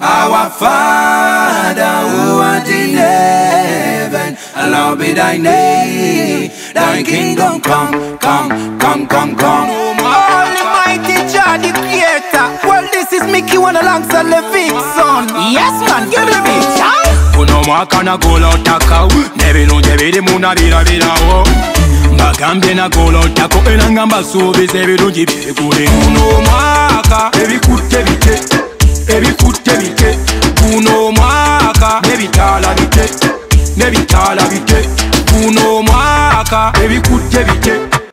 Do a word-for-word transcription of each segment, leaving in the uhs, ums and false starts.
Our Father who art in heaven, hallowed be thy name. Thy kingdom come, come, come, come, come. Almighty Jah the Creator. Well, this is Mickey One alongside Levick, son. Yes, man, give me the beat, child. Kuno mwaka na gola otaka Nebino jebiri muna bira bira wo Mbagambye na gola otako Era ngamba suubiza ebirungi byekule Kuno mwaka ebikutte bite Ebikutte bite Kuno mwaka nebitala bite Nebitala bite Kuno mwaka ebikutte bite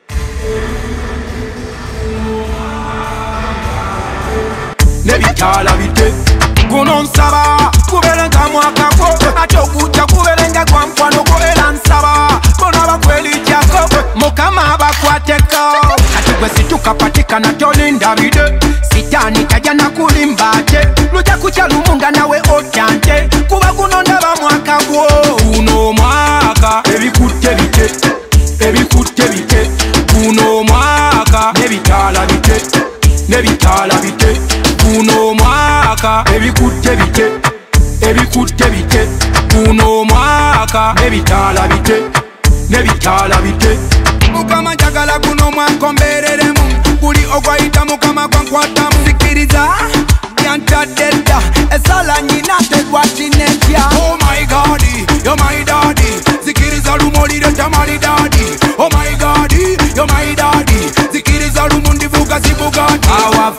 Nebitala bite Kuno nsaba kubelenga mwaka gwo ate okuja kubelenga gwa mukwano gwo era nsaba bona bakweli jako mukama bakwateko ati gwe situkapatikana tolinda bide sitani tajja nakulimba ate luja kucha lumunga nawe otante kuba guno ndaba mwaka gwo kuno mwaka ebikutte bite ebikutte bite kuno mwaka nebitala bite nebitala bite kuno mwaka ebikutte bite ebikutte bite kuno mwaka nebitala bite nebitala bite mukama njagala guno mwaka ombereremu buli ogwayita mukama gwankwatamu sikiriza yantadedda esala nyina tegwatinetya oh my god you're my daddy sikiriza lumolire tamali daddy oh my god you're my daddy sikiriza lumundivuga zibugati our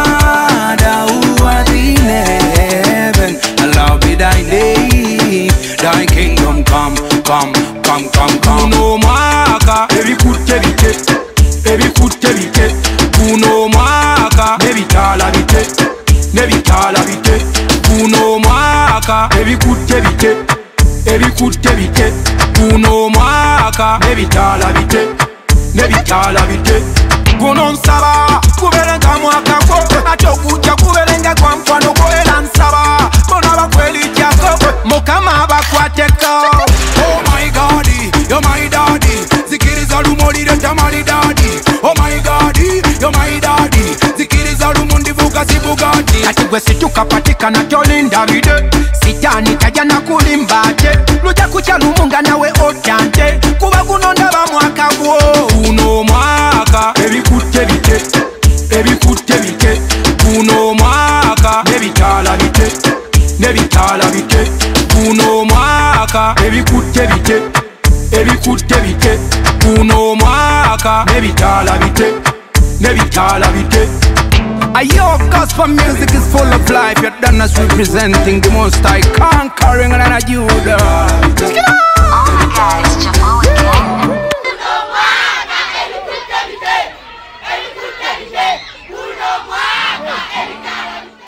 Father who art in heaven, hallowed be thy name. Thy kingdom come, come, come, come, come. Kuno mwaka ebikutte bite ebikutte bite kuno mwaka nebitala bite nebitala bite kuno mwaka ebikutte bite ebikutte bite kuno mwaka nebitala bite nebitala bite kuno nsaba kubelenga mwaka gwo ate okuja kubelenga gwa mukwano gwo era nsaba bona bakweli jako mukama bakwateko oh my god you're my daddy zikiriza lumolire tamali daddy oh my god you're my daddy zikiriza lumundivuga zibugati ati gwe situkapatikana tolinda bide sitani tajja nakulimba ate luja kucha lumunga nawe otante kuba guno ndaba mwaka gwo kuno mwaka ebikutte bite ebikutte bite kuno mwaka nebitala bite nebitala bite kuno mwaka ebikutte bite ebikutte bite kuno mwaka nebitala bite nebitala bite. Ayo, gospel music is full of life. You're done as representing the most high, conquering and a Judah. All the guys just